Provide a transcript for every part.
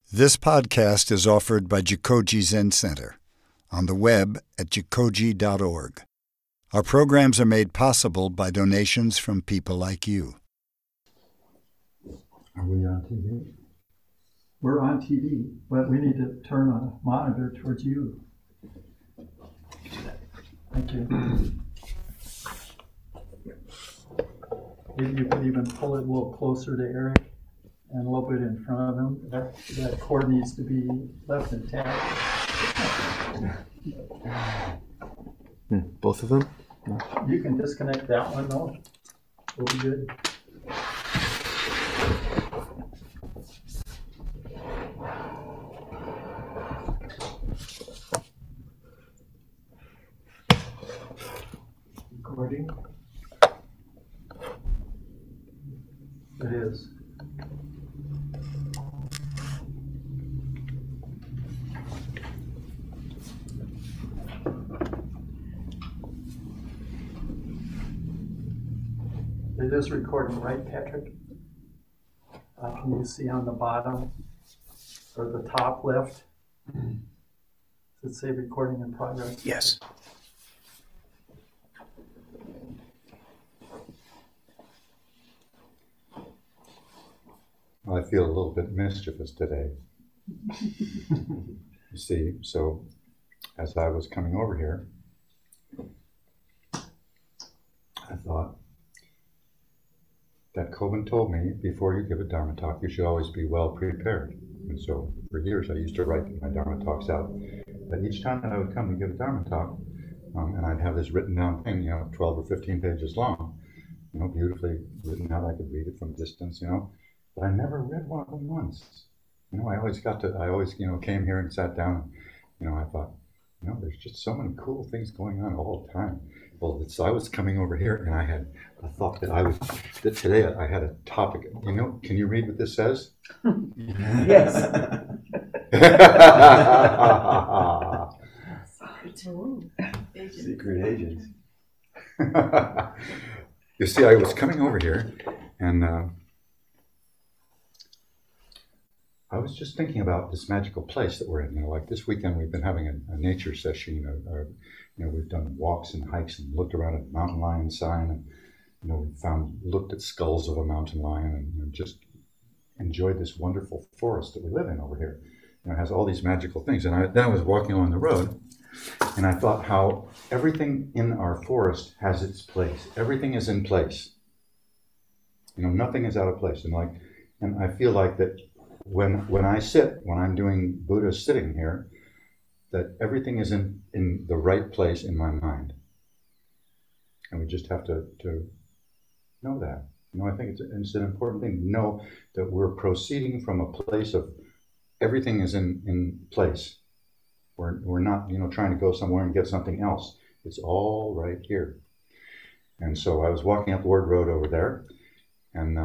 This podcast is offered by Jikoji Zen Center on the web at jikoji.org. Our programs are made possible by donations from people like you. Are we on TV? We're on TV, but we need to turn a monitor towards you. Thank you. Maybe you could even pull it a little closer to Eric and a little bit in front of him. That cord needs to be left intact. Both of them? You can disconnect that one though. It'll be good. Recording. It is. It is recording, right, Patrick? Can you see on the bottom or the top left? Does it say recording in progress? Yes. I feel a little bit mischievous today. You see, so as I was coming over here, I thought that Kobun told me before you give a Dharma talk, you should always be well prepared. And so for years I used to write my Dharma talks out. But each time that I would come to give a Dharma talk, and I'd have this written down thing, 12 or 15 pages long, beautifully written out. I could read it from distance, but I never read one of them once. I always came here and sat down, I thought, there's just so many cool things going on all the time. Well, so I was coming over here and I had a thought that today I had a topic. Can you read what this says? Yes. Secret agents. You see, I was coming over here and I was just thinking about this magical place that we're in. Like this weekend, we've been having a nature session. We've done walks and hikes and looked around at a mountain lion sign, and we looked at skulls of a mountain lion, and just enjoyed this wonderful forest that we live in over here. It has all these magical things. And then I was walking along the road, and I thought how everything in our forest has its place. Everything is in place. Nothing is out of place. And I feel like that. When I'm doing Buddha sitting here, that everything is in the right place in my mind. And we just have to know that. I think it's an important thing to know that we're proceeding from a place of everything is in place. We're not, trying to go somewhere and get something else. It's all right here. And so I was walking up Ward Road over there, and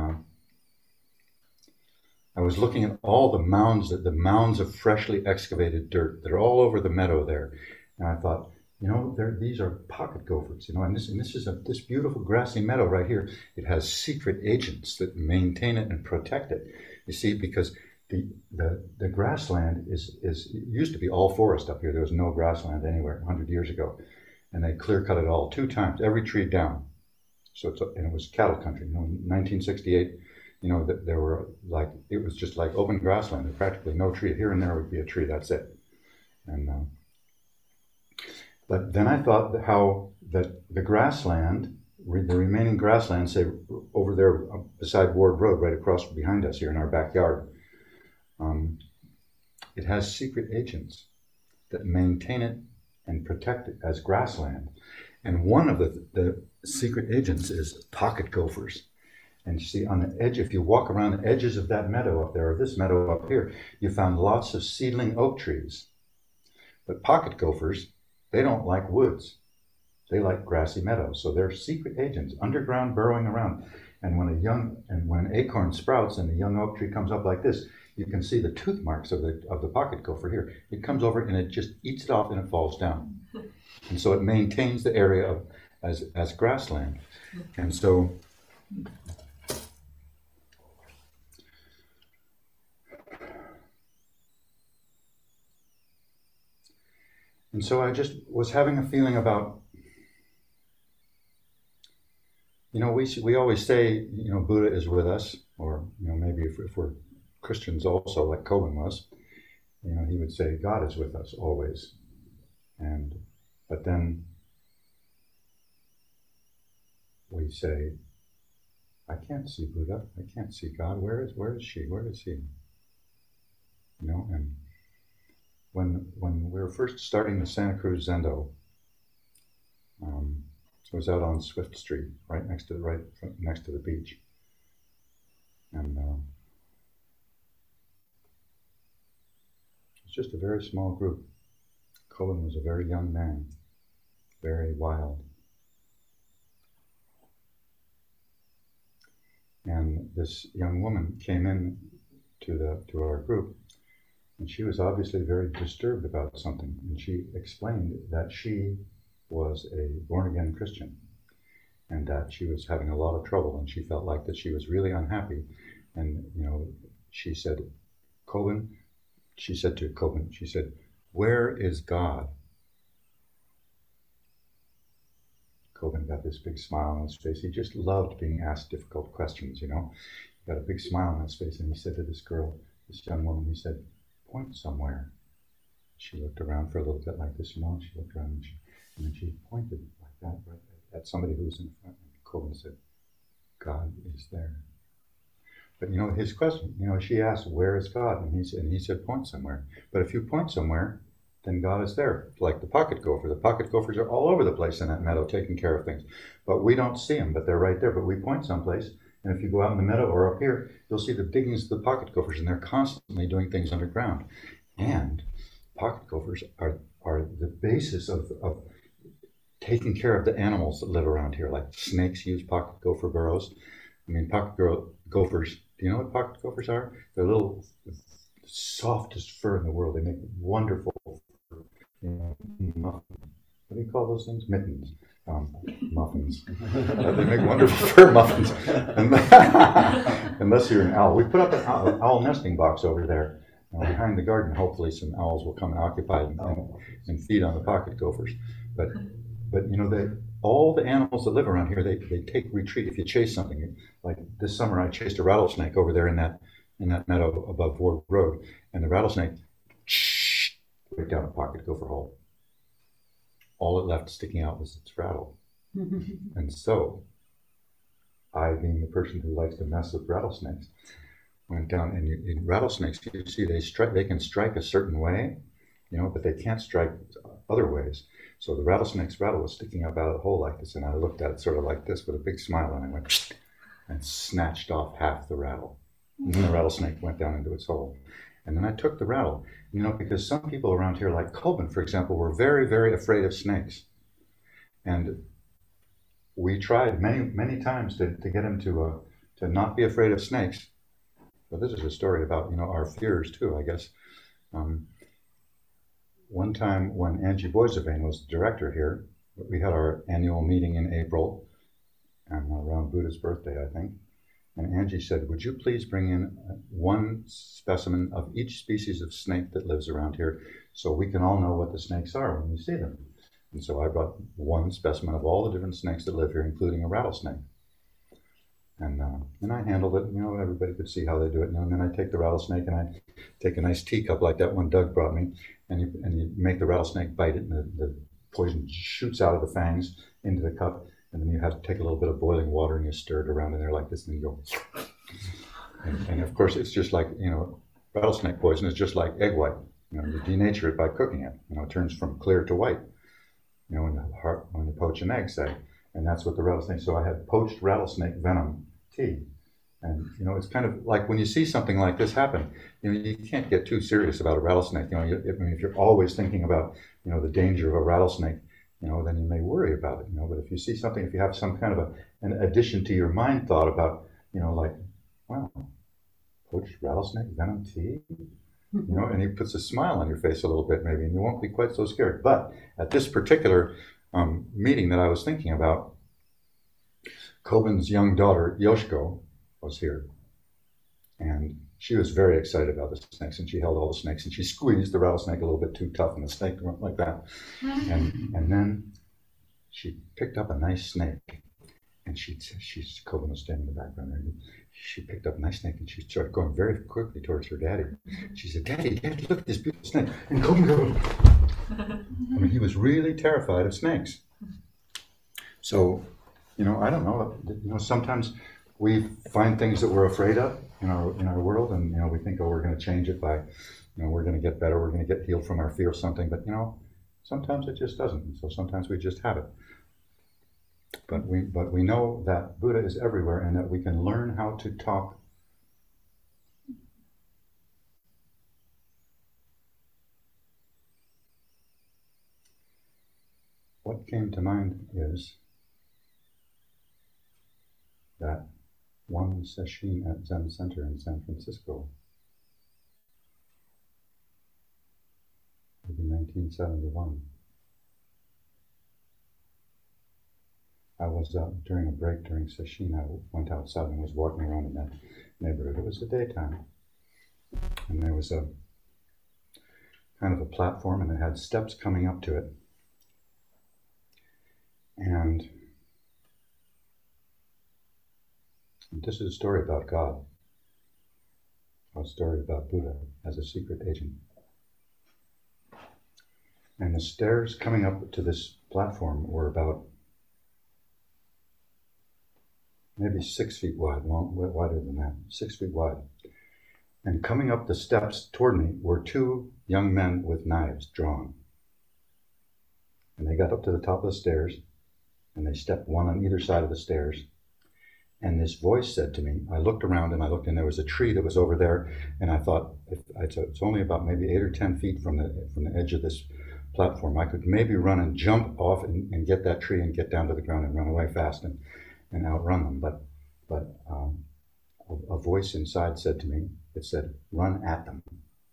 I was looking at all the mounds of freshly excavated dirt that are all over the meadow there, and I thought, these are pocket gophers, and this is this beautiful grassy meadow right here. It has secret agents that maintain it and protect it. You see, because the grassland used to be all forest up here. There was no grassland anywhere 100 years ago, and they clear cut it all 2 times, every tree down. So and it was cattle country. In 1968. That there were it was just like open grassland. There practically no tree. Here and there would be a tree. That's it. And but then I thought that the grassland, the remaining grassland, say over there beside Ward Road, right across behind us here in our backyard, it has secret agents that maintain it and protect it as grassland. And one of the secret agents is pocket gophers. And you see, on the edge, if you walk around the edges of that meadow up there, or this meadow up here, you found lots of seedling oak trees. But pocket gophers, they don't like woods. They like grassy meadows. So they're secret agents, underground, burrowing around. And when an acorn sprouts and a young oak tree comes up like this, you can see the tooth marks of the pocket gopher here. It comes over and it just eats it off and it falls down. And so it maintains the area as grassland. And so And so I just was having a feeling about, we always say, Buddha is with us, or, maybe if we're Christians also, like Kobun was, he would say, God is with us always. But then we say, I can't see Buddha, I can't see God, where is she, where is he? And when we were first starting the Santa Cruz Zendo, it was out on Swift Street, right next to the beach, and it was just a very small group. Kobun was a very young man, very wild, and this young woman came in to our group. And she was obviously very disturbed about something. And she explained that she was a born-again Christian and that she was having a lot of trouble and she felt like that she was really unhappy. And, she said, she said, where is God? Kobun got this big smile on his face. He just loved being asked difficult questions, He got a big smile on his face and he said to this girl, this young woman, he said, point somewhere. She looked around for a little bit like this, she looked around and then she pointed like that right at somebody who was in front. And Kobun said, God is there. But his question, she asked, where is God? And he said, point somewhere. But if you point somewhere, then God is there. Like the pocket gopher. The pocket gophers are all over the place in that meadow taking care of things. But we don't see them, but they're right there. But we point someplace. And if you go out in the meadow or up here, you'll see the diggings of the pocket gophers, and they're constantly doing things underground. And pocket gophers are the basis of taking care of the animals that live around here. Like snakes use pocket gopher burrows. Pocket gophers, do you know what pocket gophers are? They're little softest fur in the world. They make wonderful muffins. What do you call those things? Mittens. Muffins. They make wonderful fur muffins. Unless you're an owl. We put up an owl nesting box over there behind the garden. Hopefully some owls will come and occupy it and feed on the pocket gophers. But all the animals that live around here, they take retreat. If you chase something, like this summer I chased a rattlesnake over there in that meadow above Ward Road, and the rattlesnake right down a pocket gopher hole. All it left sticking out was its rattle. And so, I, being the person who likes to mess with rattlesnakes, went down, and in rattlesnakes, you see they can strike a certain way, but they can't strike other ways. So the rattlesnake's rattle was sticking up out of the hole like this, and I looked at it sort of like this with a big smile, and I went and snatched off half the rattle. And then the rattlesnake went down into its hole. And then I took the rattle, because some people around here, like Kobun, for example, were very, very afraid of snakes. And we tried many, many times to get him to not be afraid of snakes. But this is a story about, our fears too, I guess. One time when Angie Boisevane was the director here, we had our annual meeting in April, around Buddha's birthday, I think. And Angie said, would you please bring in one specimen of each species of snake that lives around here so we can all know what the snakes are when we see them. And so I brought one specimen of all the different snakes that live here, including a rattlesnake. And I handled it, everybody could see how they do it. And then I take the rattlesnake and I take a nice teacup like that one Doug brought me, and you make the rattlesnake bite it, and the poison shoots out of the fangs into the cup. And then you have to take a little bit of boiling water and you stir it around in there like this, and you go. And of course, it's just like, rattlesnake poison is just like egg white. You denature it by cooking it. It turns from clear to white. When you poach an egg, say. And that's what the rattlesnake. So I had poached rattlesnake venom tea. And, it's kind of like when you see something like this happen, you can't get too serious about a rattlesnake. If you're always thinking about, the danger of a rattlesnake, then you may worry about it, but if you see something, if you have some kind of an addition to your mind thought about, like, wow, poached rattlesnake venom tea, and he puts a smile on your face a little bit maybe, and you won't be quite so scared. But at this particular meeting that I was thinking about, Kobun's young daughter, Yoshiko, was here. And she was very excited about the snakes, and she held all the snakes, and she squeezed the rattlesnake a little bit too tough, and the snake went like that. And then she picked up a nice snake, and she's Coben was standing in the background there. She picked up a nice snake, and she started going very quickly towards her daddy. She said, "Daddy, Daddy, look at this beautiful snake." And Coben goes, I mean, he was really terrified of snakes. So, I don't know. Sometimes we find things that we're afraid of in our world, and we think, oh, we're going to change it by, we're going to get better, we're going to get healed from our fear of something. But sometimes it just doesn't. So sometimes we just have it. But we know that Buddha is everywhere, and that we can learn how to talk. What came to mind is that one session at Zen Center in San Francisco, maybe 1971. I was during a break during session, I went outside and was walking around in that neighborhood. It was the daytime, and there was a kind of a platform, and it had steps coming up to it. And this is a story about God, a story about Buddha as a secret agent. And the stairs coming up to this platform were about maybe 6 feet wide, wider than that, 6 feet wide. And coming up the steps toward me were two young men with knives drawn. And they got up to the top of the stairs, and they stepped one on either side of the stairs. And this voice said to me, I looked around and there was a tree that was over there, and I thought, it's only about maybe 8 or 10 feet from the edge of this platform. I could maybe run and jump off and get that tree and get down to the ground and run away fast and outrun them. But a voice inside said to me, it said, run at them.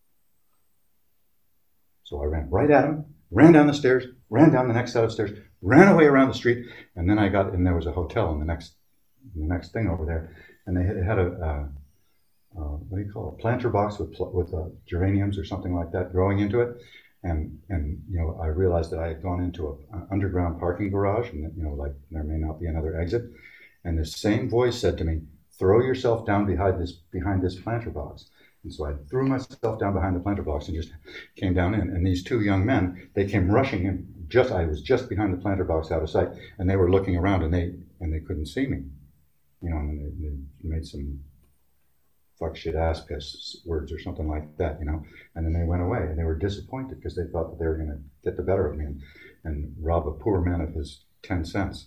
So I ran right at them, ran down the stairs, ran down the next set of stairs, ran away around the street, and then there was a hotel in the next thing over there, and they had a what do you call it, a planter box with geraniums or something like that growing into it, and I realized that I had gone into an underground parking garage, and like there may not be another exit, and the same voice said to me, throw yourself down behind this planter box. And so I threw myself down behind the planter box and just came down in. And these two young men, they came rushing in. I was just behind the planter box out of sight, and they were looking around, and they couldn't see me. And they made some fuck shit ass piss words or something like that, and then they went away, and they were disappointed because they thought that they were going to get the better of me and rob a poor man of his 10 cents.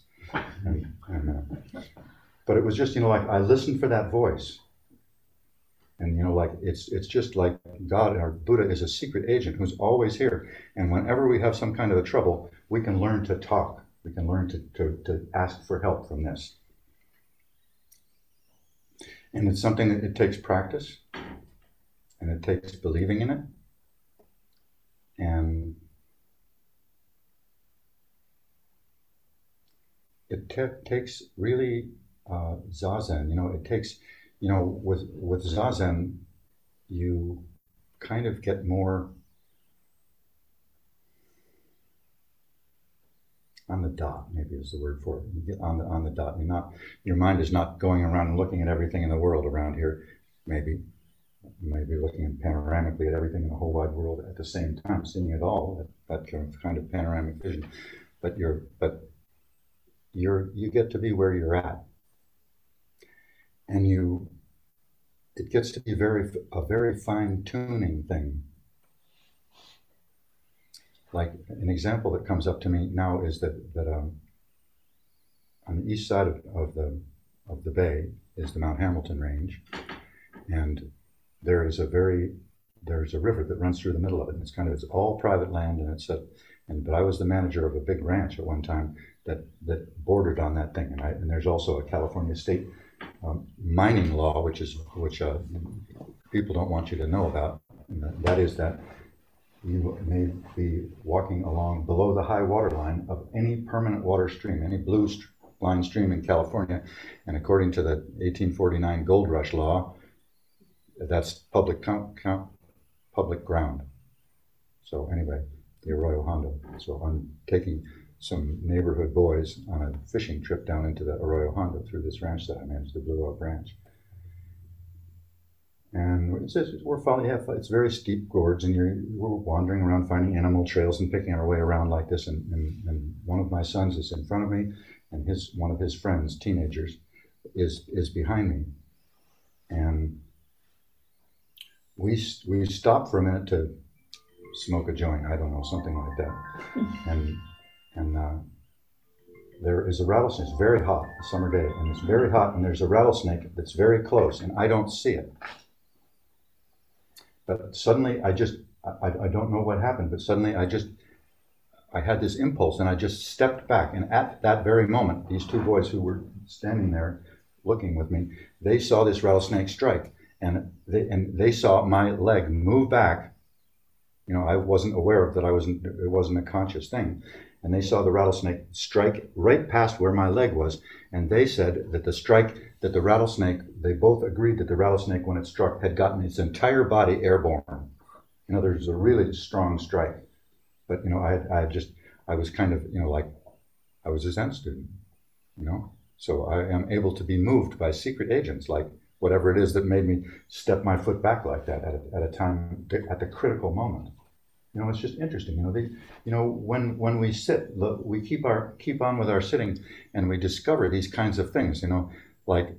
But it was just, like I listened for that voice. And, it's just like God, our Buddha, is a secret agent who's always here. And whenever we have some kind of a trouble, we can learn to talk. We can learn to ask for help from this. And it's something that it takes practice, and it takes believing in it. And it takes really zazen. It takes, with zazen, you kind of get more on the dot, maybe is the word for it. You get on the dot. Your mind is not going around and looking at everything in the world around here. Maybe looking panoramically at everything in the whole wide world at the same time, seeing it all, that kind of panoramic vision. But you get to be where you're at, and it gets to be a very fine tuning thing. Like an example that comes up to me now is that on the east side of the bay is the Mount Hamilton Range, and there's a river that runs through the middle of it. And it's all private land, and but I was the manager of a big ranch at one time that bordered on that thing, and there's also a California state mining law which people don't want you to know about, and that is that you may be walking along below the high water line of any permanent water stream, any blue line stream in California, and according to the 1849 Gold Rush law, that's public public ground. So anyway, the Arroyo Hondo. So I'm taking some neighborhood boys on a fishing trip down into the Arroyo Hondo through this ranch that I manage, the Blue Oak Ranch. And it's very steep gorge, and we're wandering around finding animal trails and picking our way around like this. And one of my sons is in front of me, and one of his friends, teenagers, is behind me. And we stopped for a minute to smoke a joint, I don't know, something like that. And there is a rattlesnake. It's very hot, a summer day, and it's very hot, and there's a rattlesnake that's very close, and I don't see it. But suddenly I don't know what happened, but suddenly I had this impulse, and I just stepped back. And at that very moment, these two boys who were standing there looking with me, they saw this rattlesnake strike, and they saw my leg move back. You know, I wasn't aware of that. It wasn't a conscious thing. And they saw the rattlesnake strike right past where my leg was. And they said that the rattlesnake, they both agreed that the rattlesnake, when it struck, had gotten its entire body airborne. You know, there's a really strong strike. But, you know, I was kind of, you know, like I was a Zen student, you know. So I am able to be moved by secret agents, like whatever it is that made me step my foot back like that at a time, at the critical moment. You know, it's just interesting. You know, when we sit, we keep on with our sitting, and we discover these kinds of things. You know, like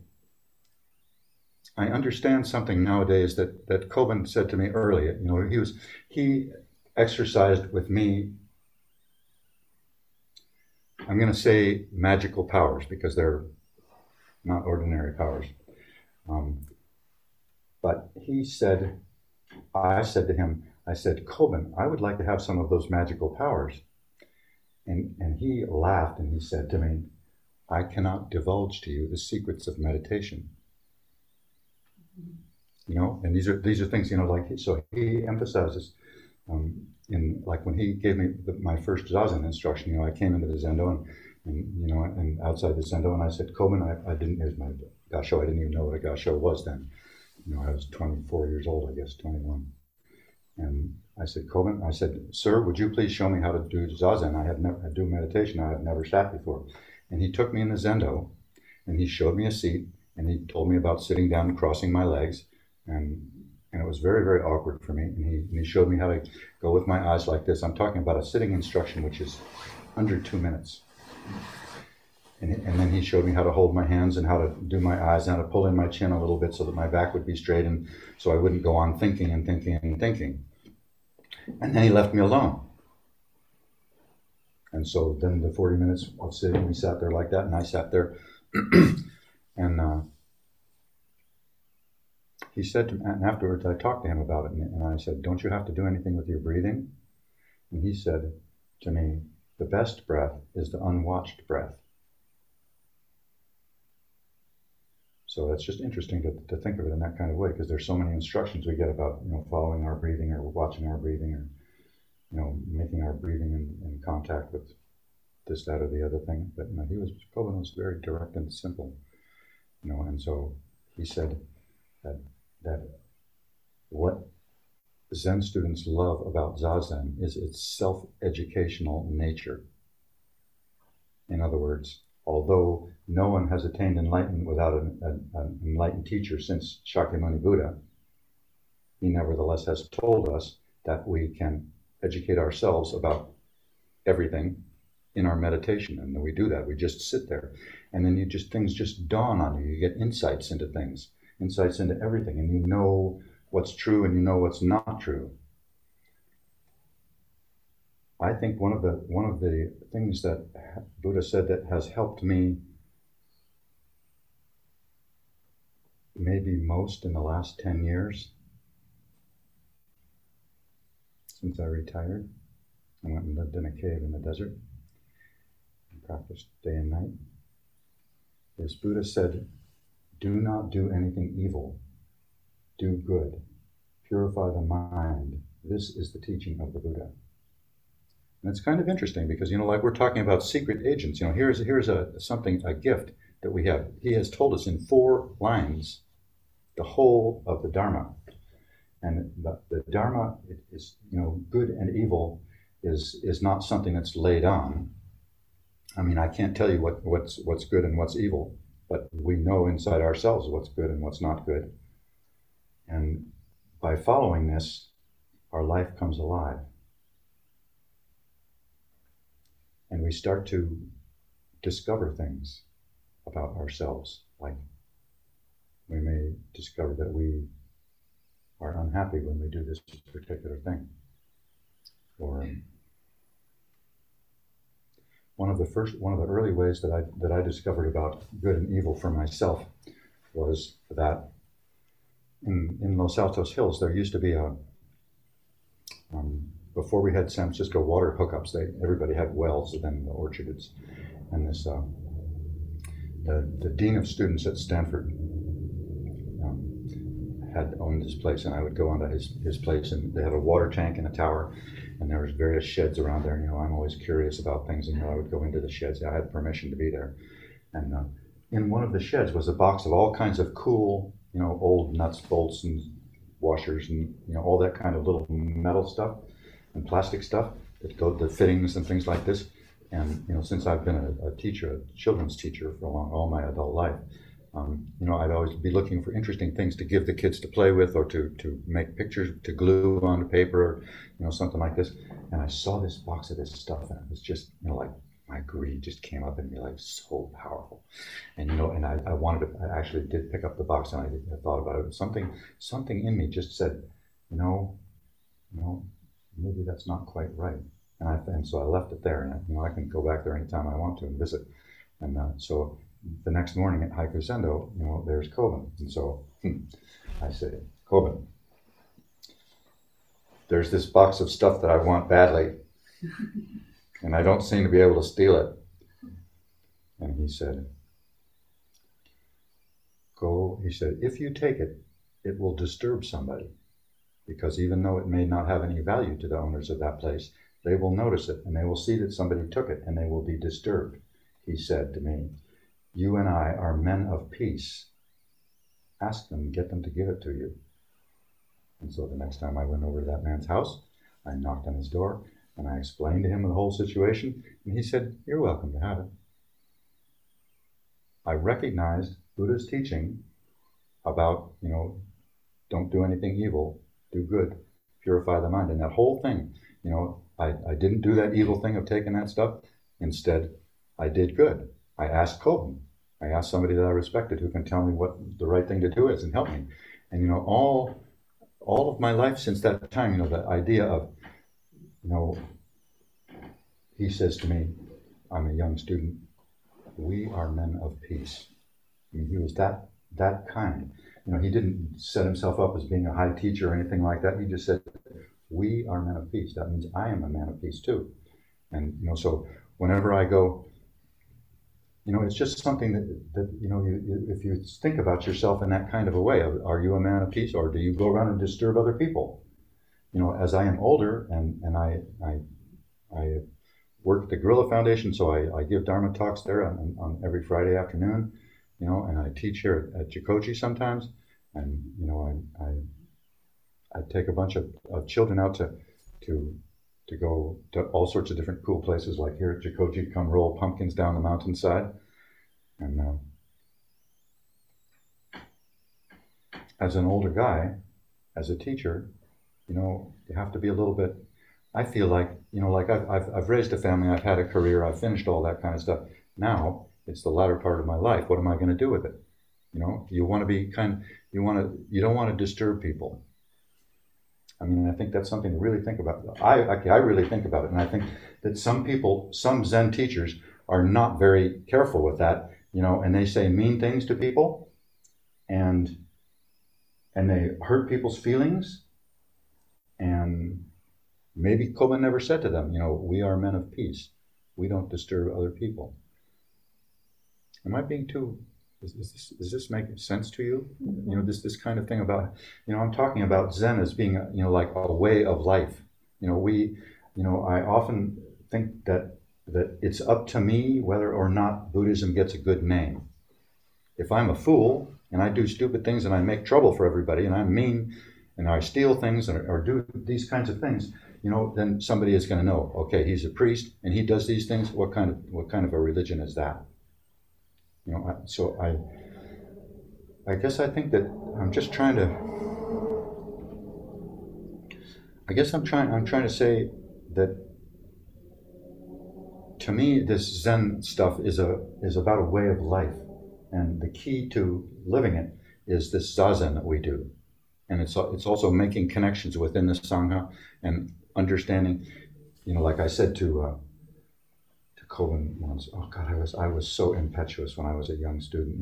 I understand something nowadays that Kobun said to me earlier. You know, he exercised with me. I'm going to say magical powers because they're not ordinary powers. But I said to him, Kobun, I would like to have some of those magical powers. And he laughed and he said to me, I cannot divulge to you the secrets of meditation. You know, and these are things, you know, like, so he emphasizes, like when he gave me my first Zazen instruction, you know, I came into the Zendo and you know, and outside the Zendo, and I said, Kobun, here's my Gasho, I didn't even know what a Gasho was then. You know, I was 24 years old, I guess, 21. And I said, Kobun, I said, sir, would you please show me how to do Zazen? I do meditation, I have never sat before. And he took me in the Zendo, and he showed me a seat, and he told me about sitting down and crossing my legs, and it was very, very awkward for me. And he showed me how to go with my eyes like this. I'm talking about a sitting instruction, which is under 2 minutes. And then he showed me how to hold my hands and how to do my eyes and how to pull in my chin a little bit so that my back would be straight and so I wouldn't go on thinking and thinking and thinking. And then he left me alone. And so then the 40 minutes of sitting, we sat there like that, and I sat there. And he said to me, and afterwards I talked to him about it, and I said, don't you have to do anything with your breathing? And he said to me, the best breath is the unwatched breath. So it's just interesting to think of it in that kind of way, because there's so many instructions we get about, you know, following our breathing or watching our breathing or, you know, making our breathing in contact with this, that, or the other thing. But you know, Kobun was very direct and simple, you know, and so he said that what Zen students love about Zazen is its self-educational nature. In other words, although no one has attained enlightenment without an enlightened teacher since Shakyamuni Buddha, he nevertheless has told us that we can educate ourselves about everything in our meditation. And we do that. We just sit there. And then things just dawn on you. You get insights into things, insights into everything. And you know what's true and you know what's not true. I think one of the things that Buddha said that has helped me maybe most in the last 10 years, since I retired, I went and lived in a cave in the desert and practiced day and night, is Buddha said, do not do anything evil, do good, purify the mind. This is the teaching of the Buddha. And it's kind of interesting because, you know, like we're talking about secret agents, you know, here's a gift that we have. He has told us in 4 lines the whole of the Dharma. And the Dharma is, good and evil is not something that's laid on. I mean, I can't tell you what's good and what's evil, but we know inside ourselves what's good and what's not good. And by following this, our life comes alive. And we start to discover things about ourselves. Like we may discover that we are unhappy when we do this particular thing. Or one of the early ways that I discovered about good and evil for myself was that in Los Altos Hills there used to be before we had San Francisco water hookups, everybody had wells and then the orchards, and this the dean of students at Stanford had owned this place, and I would go onto his place, and they had a water tank in a tower, and there was various sheds around there. And, I'm always curious about things, and I would go into the sheds. I had permission to be there, and in one of the sheds was a box of all kinds of cool, old nuts, bolts, and washers, and all that kind of little metal stuff and plastic stuff that go the fittings and things like this. And since I've been a teacher, a children's teacher for all my adult life. I'd always be looking for interesting things to give the kids to play with, or to make pictures, to glue onto paper, something like this. And I saw this box of this stuff, and it was just, like my greed just came up in me, like so powerful. And and I actually did pick up the box, and I thought about it. Something in me just said, maybe that's not quite right. And so I left it there, and I can go back there anytime I want to and visit. And so the next morning at Haiku Sendo, there's Kobun. And so I say, Kobun, there's this box of stuff that I want badly, and I don't seem to be able to steal it. And he said, if you take it, it will disturb somebody, because even though it may not have any value to the owners of that place, they will notice it, and they will see that somebody took it, and they will be disturbed. He said to me, you and I are men of peace. Ask them, get them to give it to you. And so the next time I went over to that man's house, I knocked on his door, and I explained to him the whole situation, and he said, you're welcome to have it. I recognized Buddha's teaching about, don't do anything evil, do good, purify the mind. And that whole thing, I didn't do that evil thing of taking that stuff. Instead, I did good. I asked Kobun. I asked somebody that I respected who can tell me what the right thing to do is and help me. And all of my life since that time, the idea of, he says to me, I'm a young student, we are men of peace. I mean, he was that kind. He didn't set himself up as being a high teacher or anything like that. He just said, we are men of peace. That means I am a man of peace too. And, so whenever I go, it's just something that if you think about yourself in that kind of a way, are you a man of peace, or do you go around and disturb other people? As I am older, and I work at the Gorilla Foundation, so I give Dharma talks there on every Friday afternoon, and I teach here at Jikoji sometimes, and I take a bunch of children out to go to all sorts of different cool places, like here at Jikoji, come roll pumpkins down the mountainside. And as an older guy, as a teacher, you have to be a little bit, I feel like, like I've raised a family, I've had a career, I've finished all that kind of stuff. Now it's the latter part of my life. What am I going to do with it? You want to be you don't want to disturb people. I mean, I think that's something to really think about. I really think about it, and I think that some Zen teachers are not very careful with that, and they say mean things to people, and they hurt people's feelings, and maybe Kobun never said to them, we are men of peace. We don't disturb other people. Am I being too... Does this make sense to you? This kind of thing about, I'm talking about Zen as being, like a way of life. I often think that it's up to me whether or not Buddhism gets a good name. If I'm a fool, and I do stupid things and I make trouble for everybody and I'm mean and I steal things or do these kinds of things, then somebody is going to know, okay, he's a priest and he does these things. What kind of a religion is that? So I guess I think that I'm just trying to. I guess I'm trying to say that to me this Zen stuff is about a way of life, and the key to living it is this zazen that we do, and it's also making connections within the sangha and understanding. Like I said to Cohen once, oh God, I was so impetuous when I was a young student.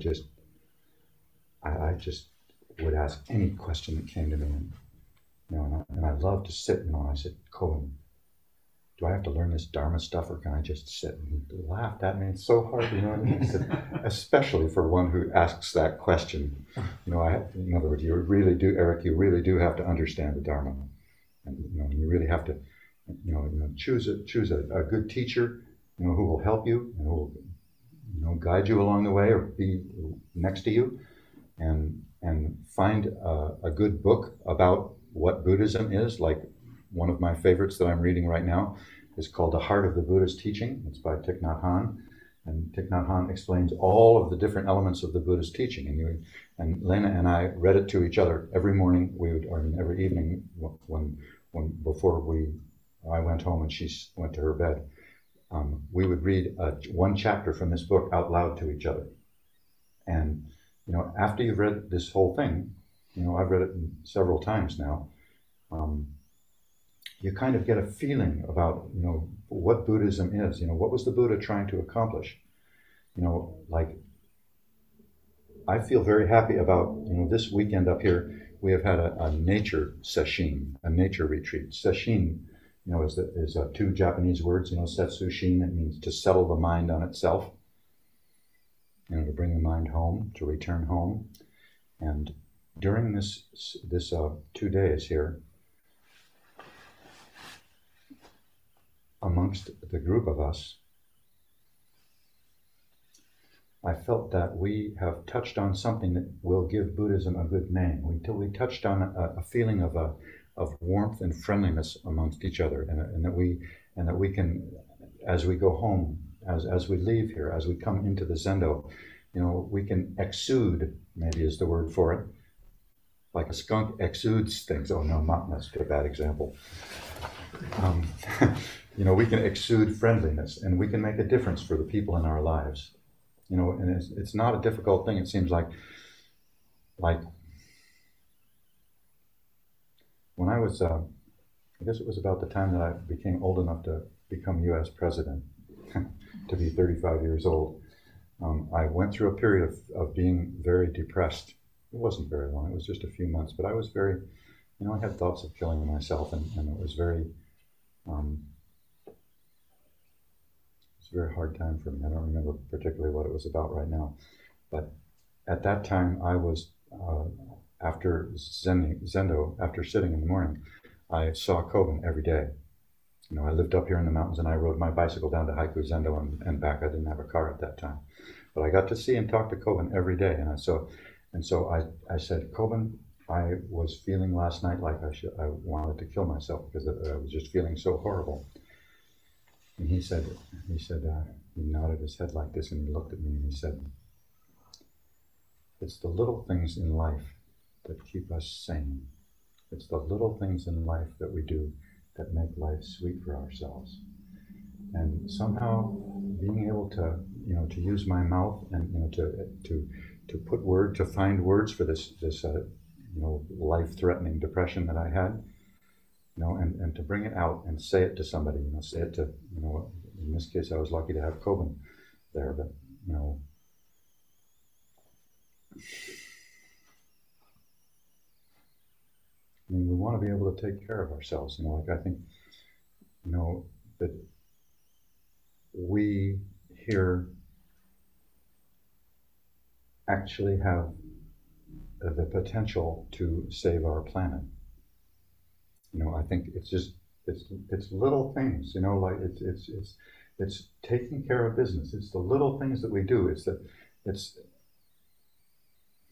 I just would ask any question that came to me, and I loved to sit. I said, Cohen, do I have to learn this Dharma stuff, or can I just sit? And he laughed at me. It's so hard, He said, especially for one who asks that question. In other words, you really do, Eric. You really do have to understand the Dharma, and you really have to, choose a good teacher, who will help you and who will, guide you along the way or be next to you, and find a good book about what Buddhism is. Like one of my favorites that I'm reading right now is called The Heart of the Buddha's Teaching. It's by Thich Nhat Hanh, and Thich Nhat Hanh explains all of the different elements of the Buddha's teaching. And Lena and I read it to each other every morning. Every evening when before I went home and she went to her bed. We would read one chapter from this book out loud to each other. And after you've read this whole thing, I've read it several times now, you kind of get a feeling about, what Buddhism is. What was the Buddha trying to accomplish? Like, I feel very happy about, this weekend up here, we have had a nature sesshin, a nature retreat. Sesshin, is two Japanese words, setsu shin, it means to settle the mind on itself, to bring the mind home, to return home. And during this 2 days here, amongst the group of us, I felt that we have touched on something that will give Buddhism a good name. We touched on a feeling of warmth and friendliness amongst each other, and that we can, as we go home, as we leave here, as we come into the Zendo, we can exude, maybe is the word for it, like a skunk exudes things. Oh no, that's a bad example. We can exude friendliness, and we can make a difference for the people in our lives. And it's not a difficult thing. It seems like when I was, I guess it was about the time that I became old enough to become U.S. president, to be 35 years old. I went through a period of being very depressed. It wasn't very long. It was just a few months, but I was very, I had thoughts of killing myself, and it was very, a very hard time for me. I don't remember particularly what it was about right now, but at that time I was, after Zendo, after sitting in the morning, I saw Koben every day. I lived up here in the mountains, and I rode my bicycle down to Haiku Zendo and back. I didn't have a car at that time, but I got to see and talk to Koben every day. And so I said, Koben, I was feeling last night like I wanted to kill myself because I was just feeling so horrible. And he nodded his head like this, and he looked at me and he said, it's the little things in life that keep us sane. It's the little things in life that we do that make life sweet for ourselves. And somehow being able to, to use my mouth and, to find words for this life-threatening depression that I had, and to bring it out and say it to somebody, say it to, in this case, I was lucky to have Koben there, but, we want to be able to take care of ourselves. I think, that we here actually have the potential to save our planet. I think it's little things, like it's taking care of business. It's the little things that we do.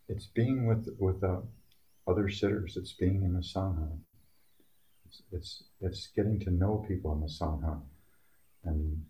it's being with other sitters. It's being in the Sangha. It's getting to know people in the Sangha. And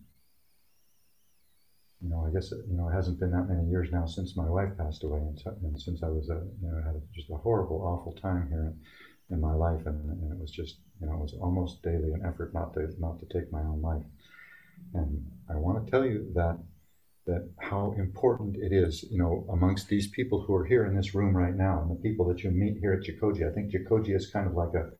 I guess it hasn't been that many years now since my wife passed away, and since I was had just a horrible, awful time here in my life, and it was just it was almost daily an effort not to take my own life. And I want to tell you that how important it is, amongst these people who are here in this room right now, and the people that you meet here at Jikoji. I think Jikoji is kind of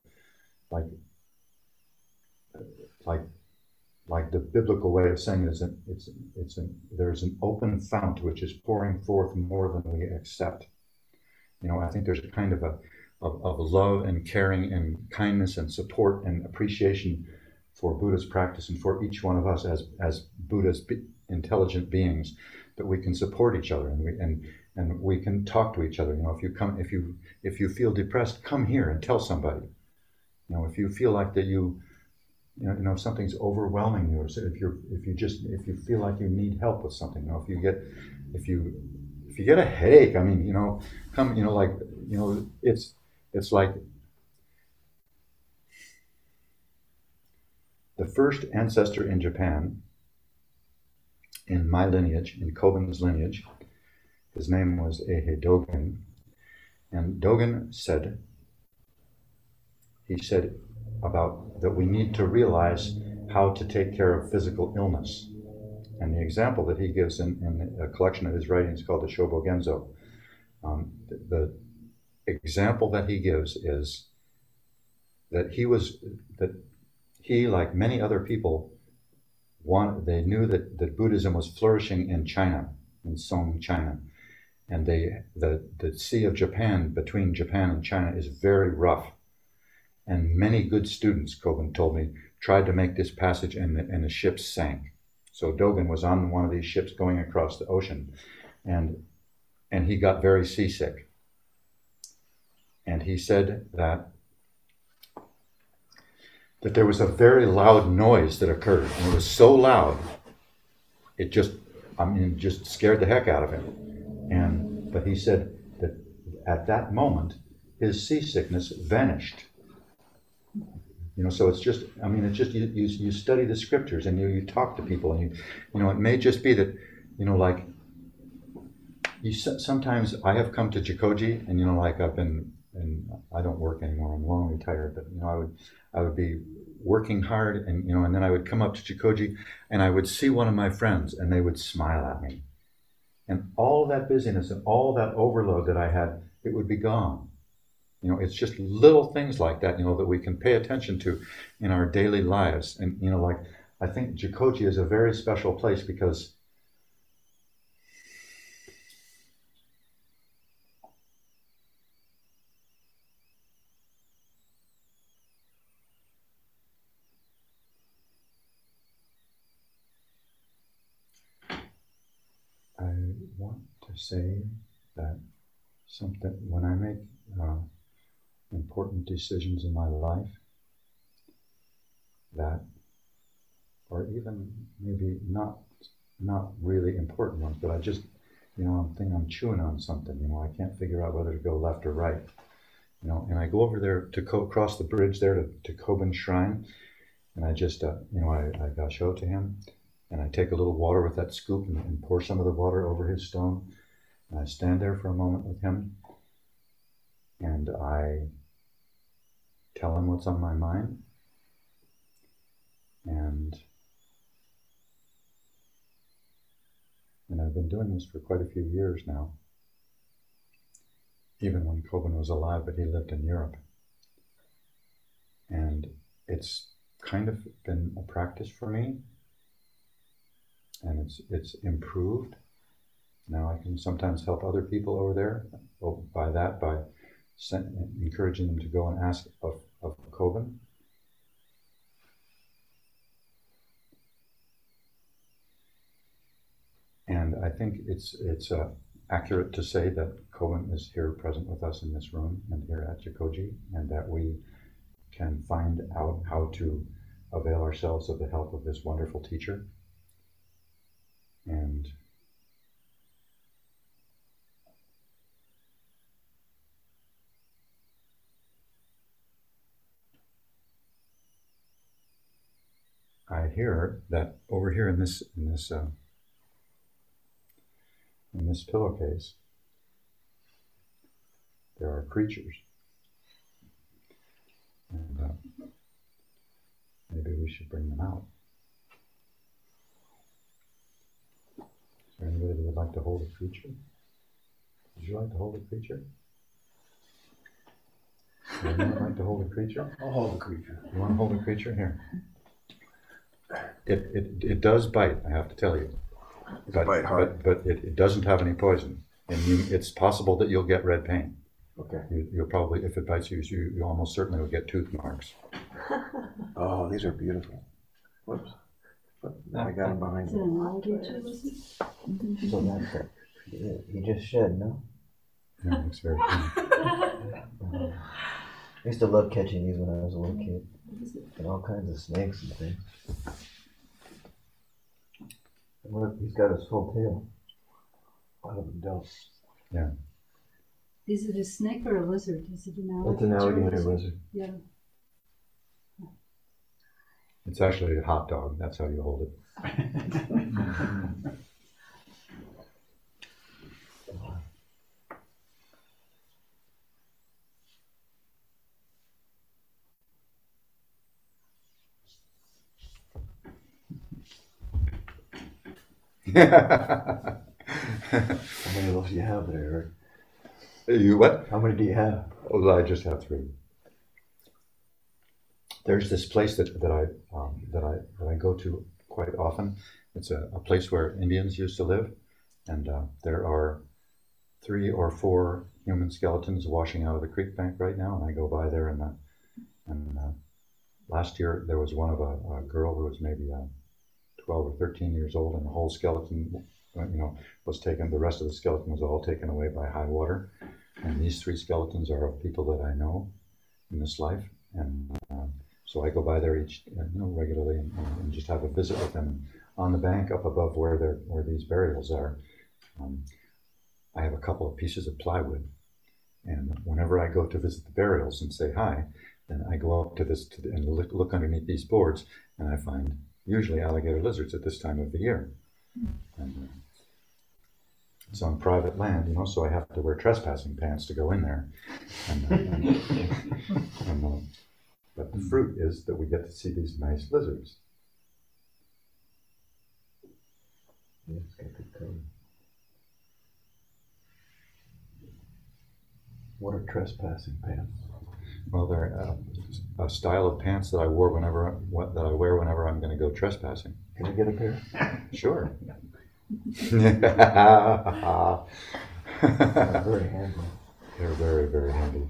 like the biblical way of saying it is, there's an open fount which is pouring forth more than we accept. I think there's a kind of love and caring and kindness and support and appreciation for Buddha's practice and for each one of us as Buddha's intelligent beings, that we can support each other and we can talk to each other. If you feel depressed, come here and tell somebody. If you feel like that if something's overwhelming you, or if you feel like you need help with something, if you get a headache, come, it's like the first ancestor in Japan, in my lineage, in Kobun's lineage, his name was Eihei Dogen, and Dogen said about that we need to realize how to take care of physical illness. And the example that he gives in a collection of his writings called the Shobo Genzo, the example that he gives is that he, like many other people, they knew that Buddhism was flourishing in China, in Song, China. And the Sea of Japan, between Japan and China, is very rough. And many good students, Kobun told me, tried to make this passage and the ships sank. So Dogen was on one of these ships going across the ocean, and he got very seasick. And he said that there was a very loud noise that occurred, and it was so loud, it just scared the heck out of him. But he said that at that moment, his seasickness vanished. So it's just, you study the scriptures and you talk to people, and it may just be that, sometimes I have come to Jikoji and, I've been, and I don't work anymore, I'm long retired, but, I would be working hard and then I would come up to Jikoji and I would see one of my friends and they would smile at me. And all that busyness and all that overload that I had, it would be gone. It's just little things like that, that we can pay attention to in our daily lives. And, I think Jikoji is a very special place because I want to say that when I make important decisions in my life or even maybe not really important ones, but I just, I'm chewing on something, I can't figure out whether to go left or right, and I go over there to cross the bridge there to Kobun Shrine, and I just, I gasho to him, and I take a little water with that scoop and pour some of the water over his stone, and I stand there for a moment with him, and I tell him what's on my mind, and I've been doing this for quite a few years now, even when Kobun was alive, but he lived in Europe. And it's kind of been a practice for me, and it's improved. Now I can sometimes help other people over there by encouraging them to go and ask of Kobun. And I think it's accurate to say that Kobun is here present with us in this room and here at Jikoji, and that we can find out how to avail ourselves of the help of this wonderful teacher. And I hear that over here in this pillowcase, there are creatures, and maybe we should bring them out. Is there anybody that would like to hold a creature? Would you like to hold a creature? Would anyone like to hold a creature? I'll hold the creature. You want to hold a creature? Here. It does bite, I have to tell you. Bite hard. But it doesn't have any poison. And it's possible that you'll get red paint. Okay. You'll probably, if it bites you, you almost certainly will get tooth marks. Oh, these are beautiful. Whoops. But I got him behind Is it me. an alligator, was it? So that's it. He just shed, no? Yeah, it looks very cool. I used to love catching these when I was a little kid. And all kinds of snakes and things. And look, he's got his full tail. Out of the dell. Yeah. Is it a snake or a lizard? Is it an alligator? It's an alligator lizard. Yeah. It's actually a hot dog. That's how you hold it. How many of those do you have there, Eric? You what? How many do you have? Oh, I just have 3. There's this place that I go to quite often. It's a place where Indians used to live, and there are 3 or 4 human skeletons washing out of the creek bank right now. And I go by there, and last year there was one of a girl who was maybe 12 or 13 years old, and the whole skeleton, was taken. The rest of the skeleton was all taken away by high water. And these 3 skeletons are of people that I know in this life, and so I go by there regularly and just have a visit with them. On the bank up above where these burials are, I have a couple of pieces of plywood, and whenever I go to visit the burials and say hi, then I go up to and look underneath these boards, and I find usually alligator lizards at this time of the year. And it's on private land, so I have to wear trespassing pants to go in there. But the fruit is that we get to see these nice lizards. Yeah, it's got good color. What are trespassing pants? Well, they're a style of pants that I wear whenever I'm going to go trespassing. Can I get a pair? Sure. They're very handy. They're very, very handy.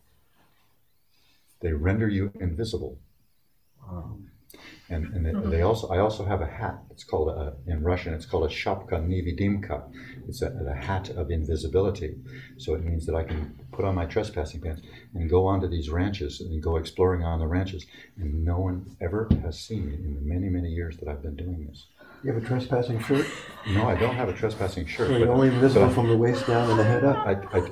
They render you invisible. Wow. And I also have a hat. It's called in Russian. It's called a shapka nevidimka. It's a hat of invisibility. So it means that I can put on my trespassing pants and go onto these ranches and go exploring on the ranches, and no one ever has seen me in the many, many years that I've been doing this. You have a trespassing shirt? No, I don't have a trespassing shirt. So you're only visible from the waist down and the head up?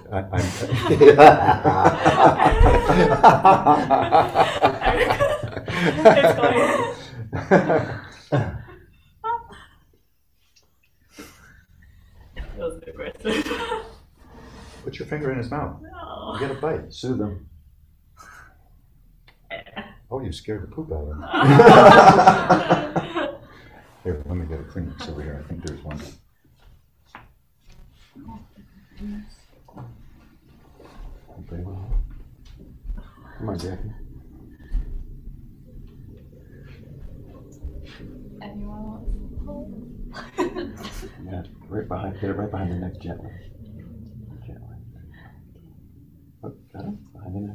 It's going. That was aggressive. Put your finger in his mouth. No. You get a bite. Sue them. Oh, you scared the poop out of him. Here, let me get a Kleenex over here. I think there's one. Come on, Jackie. Anyone Yeah, get it right behind the neck gently. Gently. Oh, got it? Behind the neck.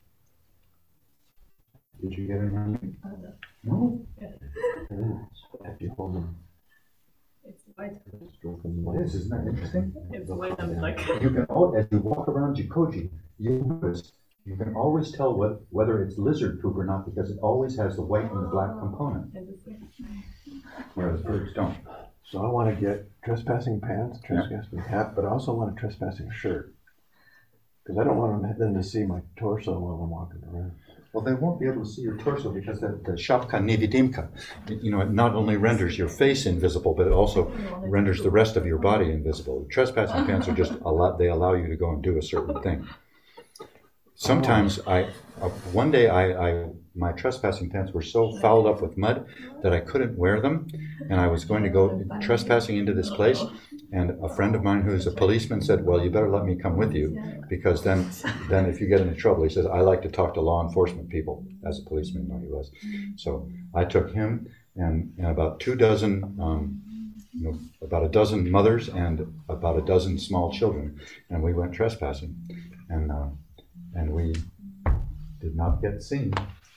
Did you get it around me? No. After you hold them, It's white. stroke them. Isn't that interesting? It's white and black. You can, as you walk around Jikoji, you'll notice you can always tell whether it's lizard poop or not, because it always has the white and the black component, whereas birds don't. So I want to get trespassing pants, trespassing hat, but I also want a trespassing shirt. Because I don't want them to see my torso while I'm walking around. Well, they won't be able to see your torso because the shapka nividimka, you know, it not only renders your face invisible, but it also renders the rest of your body invisible. Trespassing pants are just they allow you to go and do a certain thing. Sometimes one day my trespassing pants were so fouled up with mud that I couldn't wear them, and I was going to go trespassing into this place, and a friend of mine who's a policeman said, well, you better let me come with you, because then if you get into trouble, he says, I like to talk to law enforcement people, as a policeman, you know, he was. So I took him and about 24, about a dozen mothers and about a dozen small children, and we went trespassing, and we did not get seen.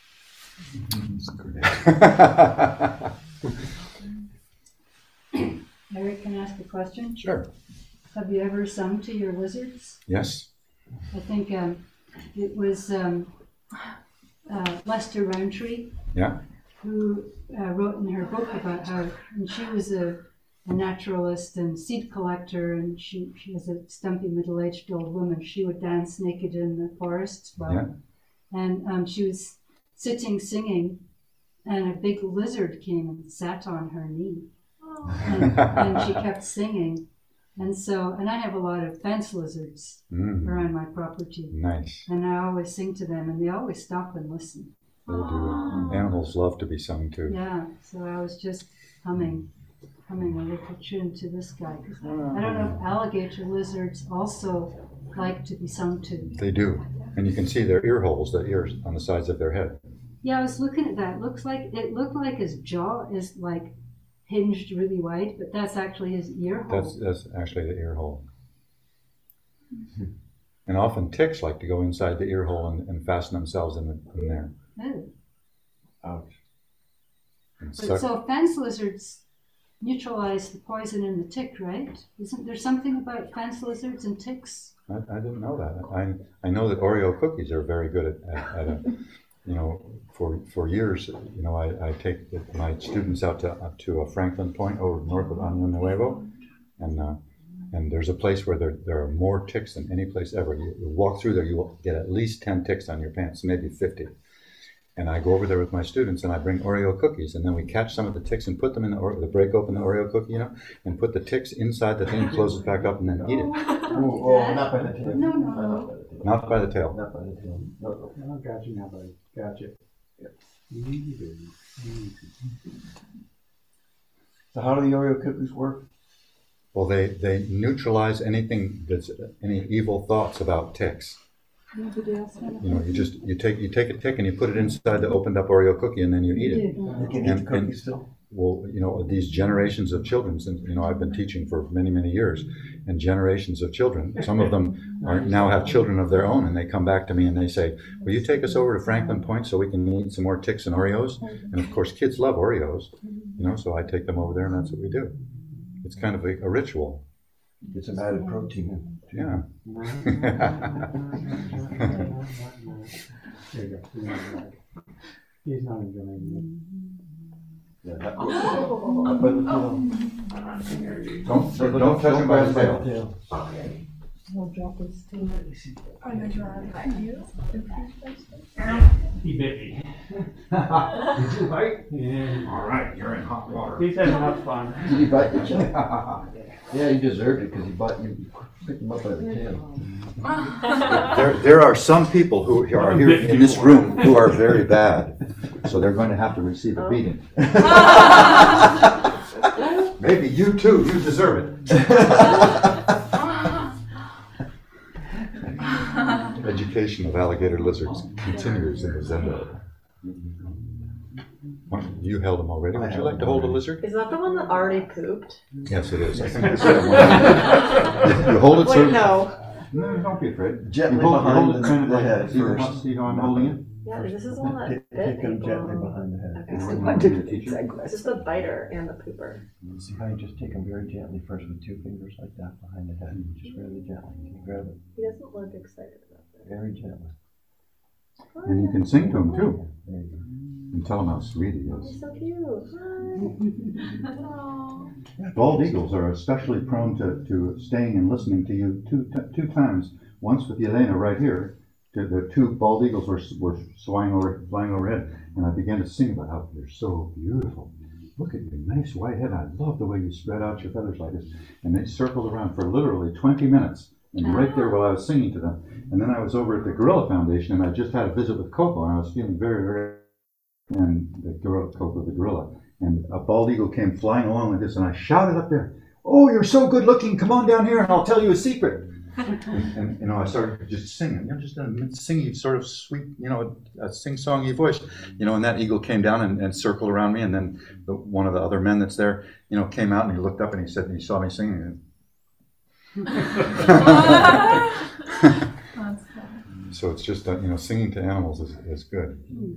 Eric, can I ask a question? Sure. Have you ever sung to your lizards? Yes. I think it was Lester Roundtree, Yeah. who wrote in her book about how, and she was a naturalist and seed collector, and she was a stumpy middle-aged old woman. She would dance naked in the forest, and she was sitting singing, and a big lizard came and sat on her knee, and she kept singing, and I have a lot of fence lizards around my property. Nice. And I always sing to them, and they always stop and listen. They do. Animals love to be sung to. Yeah, so I was just humming a little tune to this guy. I don't know if alligator lizards also like to be sung to. They do. And you can see their ear holes, the ears on the sides of their head. Yeah, I was looking at that. It looked like his jaw is like hinged really wide, but that's actually his ear hole. That's actually the ear hole. And often ticks like to go inside the ear hole and fasten themselves in there. Oh. Ouch. And So fence lizards neutralize the poison in the tick, right? Isn't there something about fence lizards and ticks? I didn't know that. I know that Oreo cookies are very good at you know, for years, you know, I take my students out to a Franklin Point over north of Año Nuevo, and there's a place where there are more ticks than any place ever. You walk through there, you will get at least 10 ticks on your pants, maybe 50. And I go over there with my students, and I bring Oreo cookies, and then we catch some of the ticks and put them in break open the Oreo cookie, you know, and put the ticks inside the thing, close it back up, and then eat it. Oh, not by the tail. No. Not by the tail. Not by the tail. No. Oh, gotcha now, buddy. Gotcha. So how do the Oreo cookies work? Well, they neutralize anything that's any evil thoughts about ticks. Nobody else had You know, you take a tick and you put it inside the opened up Oreo cookie, and then you eat it. You can eat the cookies still? Well, you know, these generations of children, since, you know, I've been teaching for many, many years, and generations of children, some of them now have children of their own, and they come back to me and they say, will you take us over to Franklin Point so we can eat some more ticks and Oreos? And of course, kids love Oreos, you know, so I take them over there, and that's what we do. It's kind of a ritual. Get some added protein in. Yeah. There you go. He's not enjoying it. Yeah, not by the tail. Don't touch him by the tail. no droplets too. He bit me. Did you bite? Yeah. All right, you're in hot water. He's having enough fun. Did he bite you? Yeah, he deserved it because you picked him up by the tail. There are some people who are here in this room who are very bad, so they're going to have to receive a beating. Maybe you too, you deserve it. Education of alligator lizards continues in the Zendo. You held them already. Would you like to hold a lizard? Is that the one that already pooped? Yes, it is. I think it's that one. You hold it so. Wait, no. No, don't be afraid. Gently You hold it behind kind of the like head see how- first. see how I'm holding it? Yeah, this is the one that bit Pick him people. gently behind the head. Okay. It's just the biter and the pooper. See how you just take him very gently first with 2 fingers like that behind the head. Just really gently. Can you grab it He doesn't look excited about it. very gently. And you can sing to him too, There you go. and tell him how sweet he is. He's so cute. Hi. Bald eagles are especially prone to staying and listening to you two times. Once with Elena right here, the two bald eagles were flying overhead, and I began to sing about how they're so beautiful. Look at your nice white head. I love the way you spread out your feathers like this. And they circled around for literally 20 minutes. And right there while I was singing to them. And then I was over at the Gorilla Foundation, and I just had a visit with Coco, and I was feeling very, very, and the gorilla, Coco the gorilla. And a bald eagle came flying along like this, and I shouted up there, "Oh, you're so good looking. Come on down here and I'll tell you a secret." And you know, I started just singing, just in a singing sort of sweet, a sing-songy voice, and that eagle came down and circled around me, and then one of the other men that's there, came out and he looked up and he said, and he saw me singing. So it's just singing to animals is good.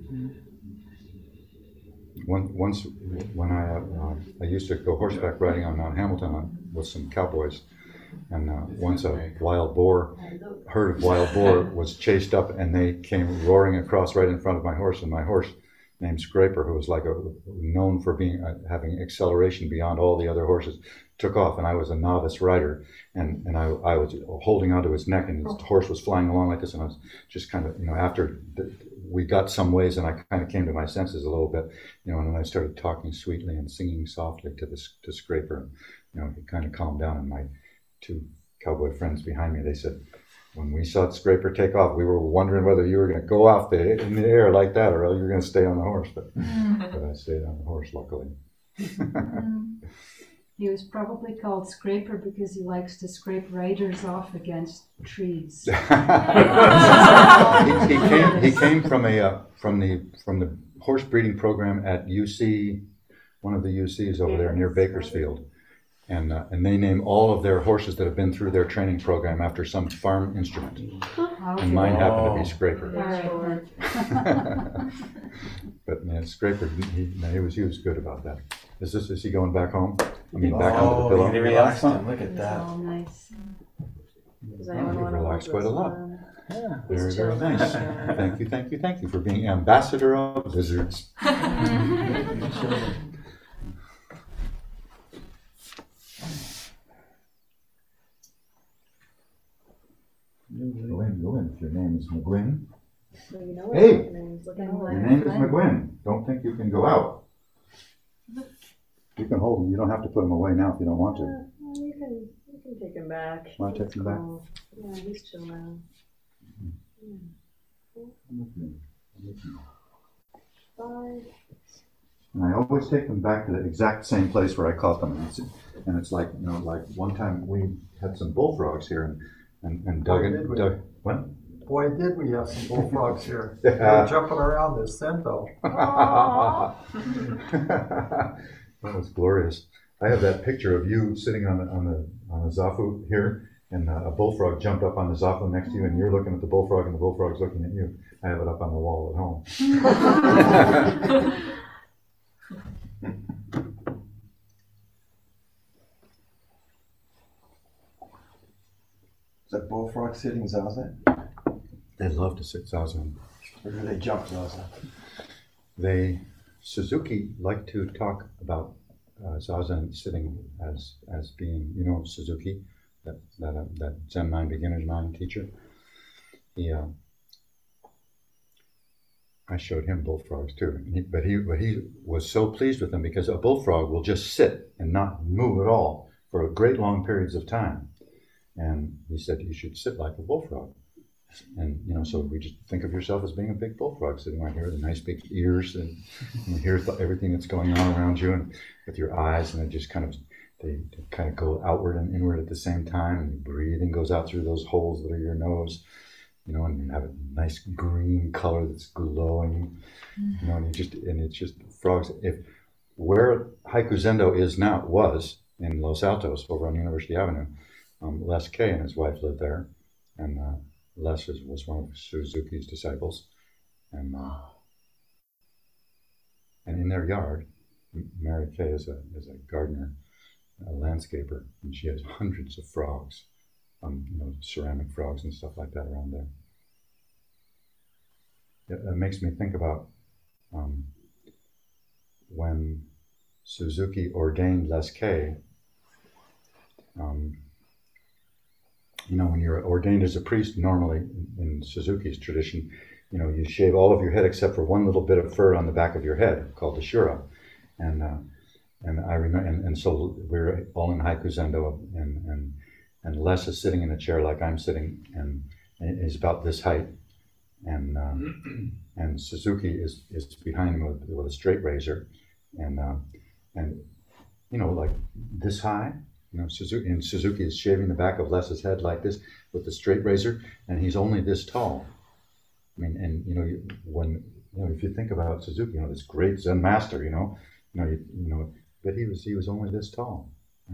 Once when I used to go horseback riding on Mount Hamilton with some cowboys. And once a herd of wild boar was chased up, and they came roaring across right in front of my horse. And my horse, named Scraper, who was known for having acceleration beyond all the other horses, took off. And I was a novice rider, and I was holding onto his neck, and his horse was flying along like this. And I was just kind of, after we got some ways, and I kind of came to my senses a little bit, and then I started talking sweetly and singing softly to Scraper. And, he kind of calmed down, and my two cowboy friends behind me, they said, when we saw Scraper take off, we were wondering whether you were going to go off in the air like that, or you were going to stay on the horse. But I stayed on the horse, luckily. He was probably called Scraper because he likes to scrape riders off against trees. he came from the horse breeding program at UC, one of the UCs over there near Bakersfield. And they name all of their horses that have been through their training program after some farm instrument. And mine happened to be Scraper. But Scraper, he was good about that. Is he going back home? I mean, back onto the pillow? He relaxed him. Look at that. Oh, nice. Does He anyone want to relaxed hold quite a this lot. one? Yeah, He's very, very chilling. nice. Thank you for being ambassador of lizards. Go in. If your name is McGuinn. So you know what Hey! name's looking Your over. Your name is McGuinn. Don't think you can go out. You can hold them. You don't have to put them away now if you don't want to. Well, you can take him back. Want to take him back? Cool. Yeah, he's chill now. Bye. And I always take them back to the exact same place where I caught them. And it's like, like one time we had some bullfrogs here and Doug, what? Boy, did we have some bullfrogs here. They were jumping around this cento. That was glorious. I have that picture of you sitting on the zafu here, and a bullfrog jumped up on the zafu next to you, and you're looking at the bullfrog, and the bullfrog's looking at you. I have it up on the wall at home. Is that bullfrog sitting zazen? They love to sit zazen. Or do they jump zazen? Suzuki like to talk about zazen sitting as being, Suzuki, that Zen Mind Beginner's Mind teacher. I showed him bullfrogs too, but he was so pleased with them because a bullfrog will just sit and not move at all for great long periods of time. And he said, you should sit like a bullfrog. And, so we just think of yourself as being a big bullfrog sitting right here with the nice big ears, and you hear everything that's going on around you, and with your eyes, and they kind of go outward and inward at the same time, and breathing goes out through those holes that are your nose, and you have a nice green color that's glowing, and it's just frogs. Where Haiku Zendo was in Los Altos over on University Avenue, Les Kay and his wife lived there, and Les was one of Suzuki's disciples, and in their yard, Mary Kay is a gardener, a landscaper, and she has hundreds of frogs, ceramic frogs and stuff like that around there. It makes me think about when Suzuki ordained Les Kay. you know, when you're ordained as a priest, normally in Suzuki's tradition, you know, you shave all of your head except for one little bit of fur on the back of your head called the shura. And I remember, and so we're all in haiku zendo, and Les is sitting in a chair like I'm sitting, and he's about this height, and Suzuki is behind him with a straight razor, and you know, like this high. You know, Suzuki is shaving the back of Les's head like this with the straight razor, and he's only this tall. I mean, and you know, if you think about Suzuki, you know, this great Zen master, you know, but he was only this tall.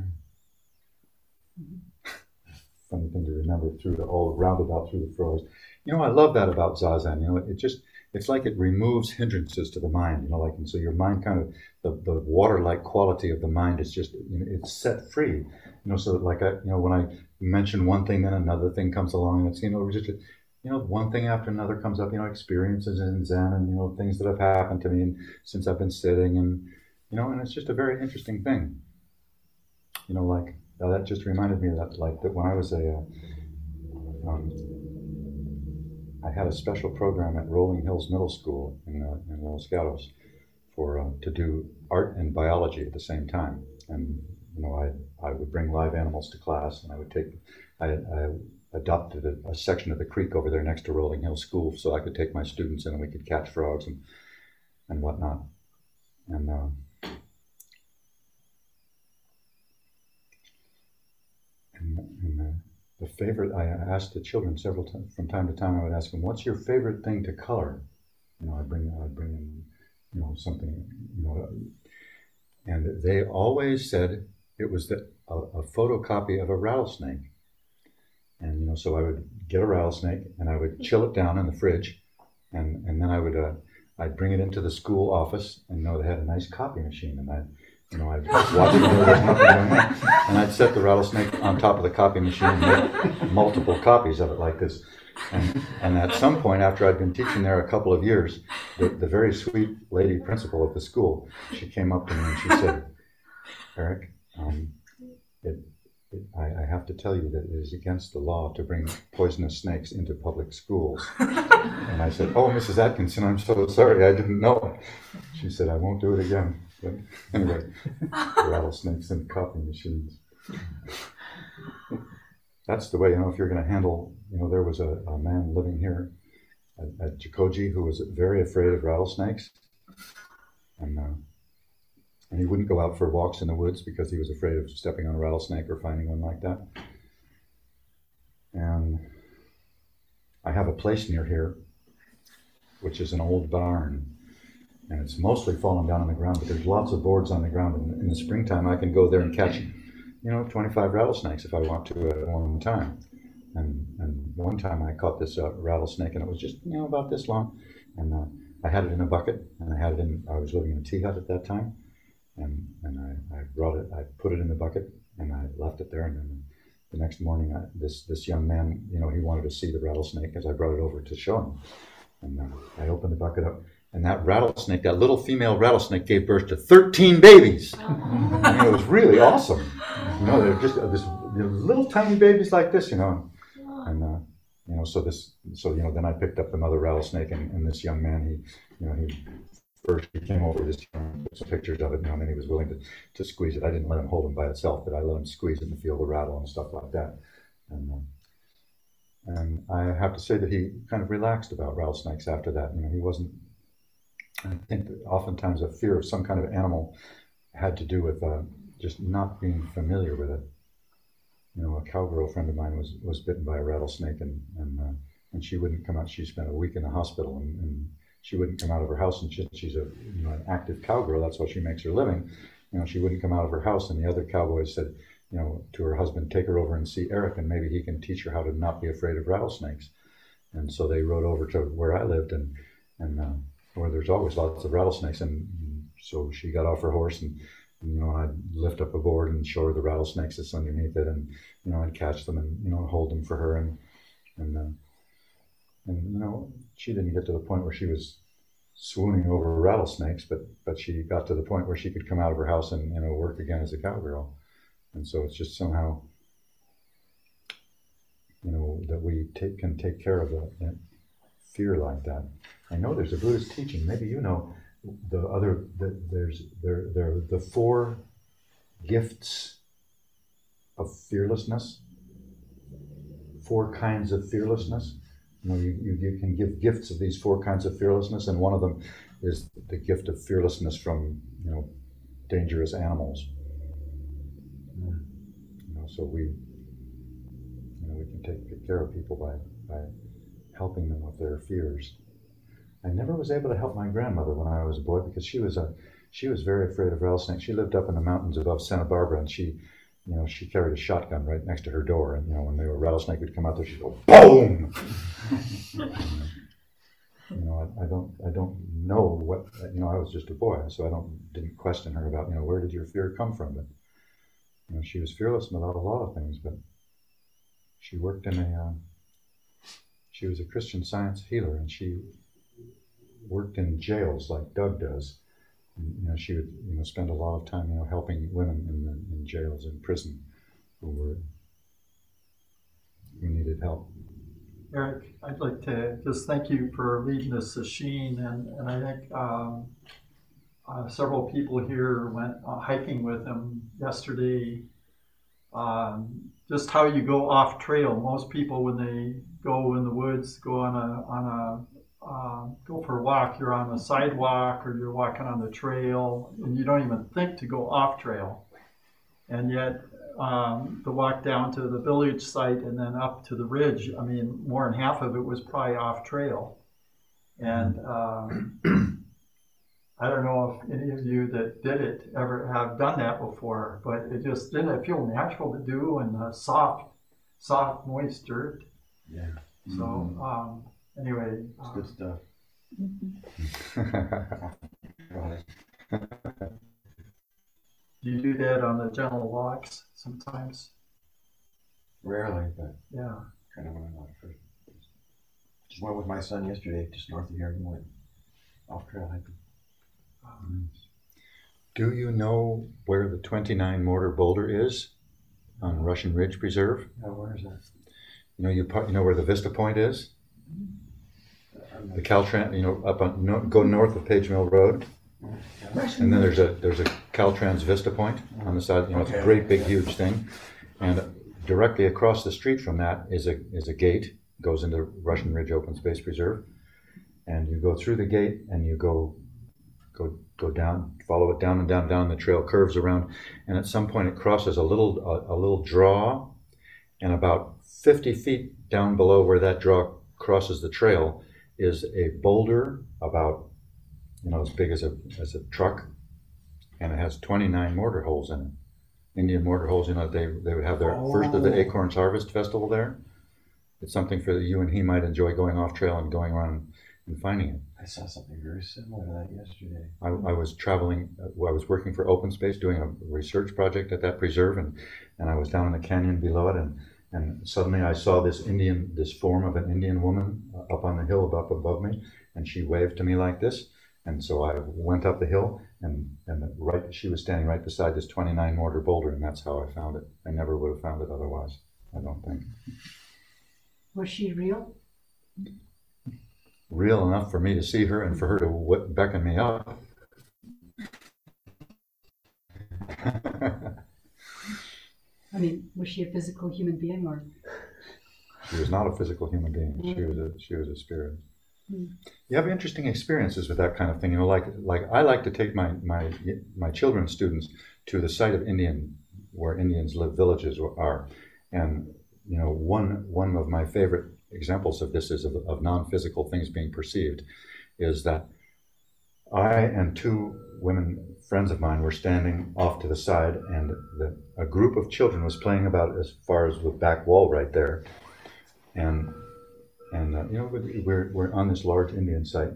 Funny thing to remember through the all roundabout through the furrows. You know, I love that about Zazen. You know, it's like it removes hindrances to the mind. You know, like, and so your mind kind of the water-like quality of the mind is just, you know, it's set free. You know, so that like when I mention one thing, then another thing comes along, and it's, you know, just, you know, one thing after another comes up. You know, experiences in Zen, and you know, things that have happened to me and since I've been sitting, and you know, and it's just a very interesting thing. You know, like that just reminded me that when I was I had a special program at Rolling Hills Middle School in Los Gatos to do art and biology at the same time. And you know, I would bring live animals to class, and I adopted a section of the creek over there next to Rolling Hills School, so I could take my students in and we could catch frogs and whatnot. And the favorite, I asked the children several times, from time to time, I would ask them, what's your favorite thing to color? You know, I'd bring in, you know, something, you know, and they always said it was a photocopy of a rattlesnake. And, you know, so I would get a rattlesnake and I would chill it down in the fridge, and then I'd bring it into the school office, and, you know, they had a nice copy machine, and I'd watch it, there was nothing going on. And I'd set the rattlesnake on top of the copy machine and make multiple copies of it like this. And at some point, after I'd been teaching there a couple of years, the very sweet lady principal of the school, she came up to me and she said, Eric, I have to tell you that it is against the law to bring poisonous snakes into public schools. And I said, oh, Mrs. Atkinson, I'm so sorry, I didn't know. She said, I won't do it again. But anyway, rattlesnakes and copy machines. That's the way, you know, if you're going to handle, you know, there was a man living here at Jikoji who was very afraid of rattlesnakes. And he wouldn't go out for walks in the woods because he was afraid of stepping on a rattlesnake or finding one like that. And I have a place near here, which is an old barn. And it's mostly fallen down on the ground, but there's lots of boards on the ground. And in the springtime, I can go there and catch, you know, 25 rattlesnakes if I want to at one time. And one time I caught this rattlesnake, and it was just, you know, about this long. And I had it in a bucket, and I was living in a tea hut at that time. And I brought it, I put it in the bucket, and I left it there. And then the next morning, this young man, you know, he wanted to see the rattlesnake as I brought it over to show him. And I opened the bucket up. And that rattlesnake, that little female rattlesnake, gave birth to 13 babies. I mean, it was really awesome. You know, they're just little tiny babies like this, you know. And you know, so you know, then I picked up the mother rattlesnake, and this young man, he came over this, took some pictures of it, you know, and then he was willing to squeeze it. I didn't let him hold him by itself, but I let him squeeze it and feel the rattle and stuff like that. And I have to say that he kind of relaxed about rattlesnakes after that. You know, he wasn't. I think that oftentimes a fear of some kind of animal had to do with just not being familiar with it. You know, a cowgirl friend of mine was bitten by a rattlesnake, and she wouldn't come out. She spent a week in the hospital, and she wouldn't come out of her house. And she's an active cowgirl. That's how she makes her living. You know, she wouldn't come out of her house. And the other cowboys said, you know, to her husband, take her over and see Eric, and maybe he can teach her how to not be afraid of rattlesnakes. And so they rode over to where I lived, and where there's always lots of rattlesnakes. And so she got off her horse, and you know, I'd lift up a board and show her the rattlesnakes that's underneath it, and you know, I'd catch them and, you know, hold them for her, and you know, she didn't get to the point where she was swooning over rattlesnakes, but she got to the point where she could come out of her house and, you know, work again as a cowgirl. And so it's just somehow, that we can take care of that fear like that. I know there's a Buddhist teaching. Maybe you know there's the 4 gifts of fearlessness. 4 kinds of fearlessness. You can give gifts of these 4 kinds of fearlessness, and one of them is the gift of fearlessness from dangerous animals. So we can take care of people by helping them with their fears. I never was able to help my grandmother when I was a boy because she was very afraid of rattlesnakes. She lived up in the mountains above Santa Barbara, and she carried a shotgun right next to her door, and when a rattlesnake would come out there, she'd go boom. I don't know what I was just a boy, so I didn't question her about where did your fear come from, but she was fearless about a lot of things. But she worked she was a Christian Science healer, and she worked in jails like Doug does. And, she would spend a lot of time helping women in jails and prison who needed help. Eric, I'd like to just thank you for leading the sesshin, and I think several people here went hiking with him yesterday. Just how you go off trail. Most people, when they go in the woods, go go for a walk, you're on a sidewalk or you're walking on the trail, and you don't even think to go off trail. And yet, the walk down to the village site and then up to the ridge, more than half of it was probably off trail. And I don't know if any of you that did it ever have done that before, but didn't it feel natural to do, and soft, moist dirt. Yeah. So anyway, It's good stuff. Right. do you do that on the gentle walks sometimes? Rarely, but Yeah. kind of when I'm out first. Just went with my son yesterday, just north of here, and went off trail hiking. Do you know where the 29 mortar boulder is on Russian Ridge Preserve? Where is that? You know where the Vista Point is? The Caltrans, up on go north of Page Mill Road, and then there's a Caltrans Vista Point on the side. It's a great big huge thing, and directly across the street from that is a gate, goes into Russian Ridge Open Space Preserve, and you go through the gate and you go down, follow it down and down, down the trail, curves around, and at some point it crosses a little draw, and about 50 feet down below where that draw crosses the trail is a boulder about as big as a truck, and it has 29 mortar holes in it. Indian mortar holes. They would have their first of the Acorns Harvest Festival there. It's something for you and he might enjoy, going off trail and going around and finding it. I saw something very similar to that yesterday. I was traveling. I was working for Open Space, doing a research project at that preserve, and I was down in the canyon below it, and suddenly I saw this form of an Indian woman up on the hill up above me, and she waved to me like this, and so I went up the hill, and she was standing right beside this 29 mortar boulder, and that's how I found it. I never would have found it otherwise, I don't think. Was she real? Real enough for me to see her and for her to beckon me up. Was she a physical human being, or? She was not a physical human being. She was a spirit. You have interesting experiences with that kind of thing. Like I like to take my children's students to the site of where Indians live, villages are, and one of my favorite examples of this is of non-physical things being perceived, is that I and 2 women friends of mine were standing off to the side, and a group of children was playing about as far as the back wall right there, and we're on this large Indian site,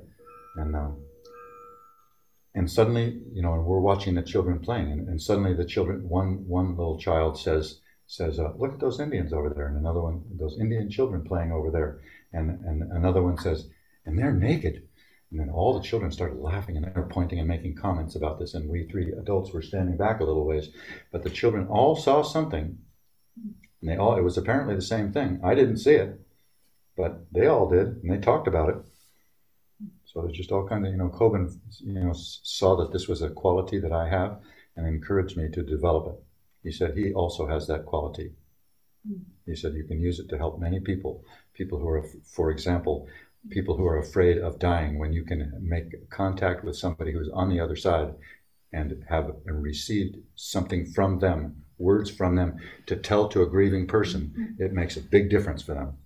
and suddenly and we're watching the children playing, and suddenly the children, one little child says, look at those Indians over there, and another one, those Indian children playing over there, and another one says, and they're naked. And then all the children started laughing, and they were pointing and making comments about this, and we 3 adults were standing back a little ways, but the children all saw something And it was apparently the same thing. I didn't see it, but they all did, and they talked about it. So there's just all kinds of, Coben, saw that this was a quality that I have and encouraged me to develop it. He said he also has that quality. He said you can use it to help many people who are, for example, people who are afraid of dying. When you can make contact with somebody who's on the other side and have received something from them, words from them to tell to a grieving person, it makes a big difference for them.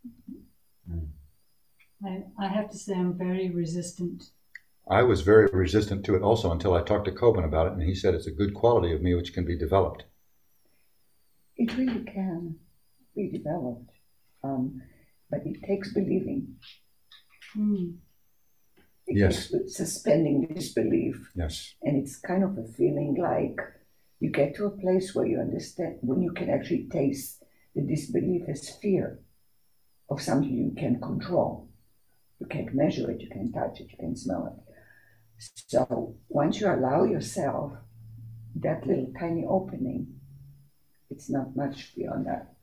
I have to say I'm very resistant. I was very resistant to it also until I talked to Coben about it, and he said it's a good quality of me which can be developed. It really can be developed, but it takes believing. Yes. It's suspending disbelief. Yes. And it's kind of a feeling like you get to a place where you understand, when you can actually taste the disbelief as fear of something you can control. You can't measure it, you can't touch it, you can smell it. So once you allow yourself that little tiny opening, it's not much beyond that.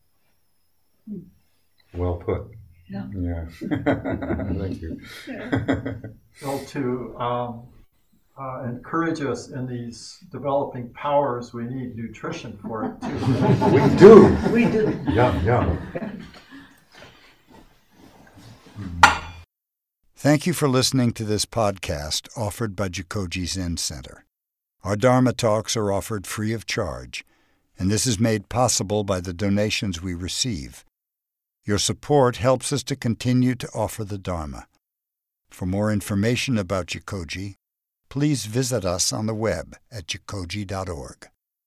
Well put. Yeah. Thank you. Well, to encourage us in these developing powers, we need nutrition for it too. We do. We do. Yeah. Thank you for listening to this podcast offered by Jikoji Zen Center. Our Dharma talks are offered free of charge, and this is made possible by the donations we receive. Your support helps us to continue to offer the Dharma. For more information about Jikoji, please visit us on the web at jikoji.org.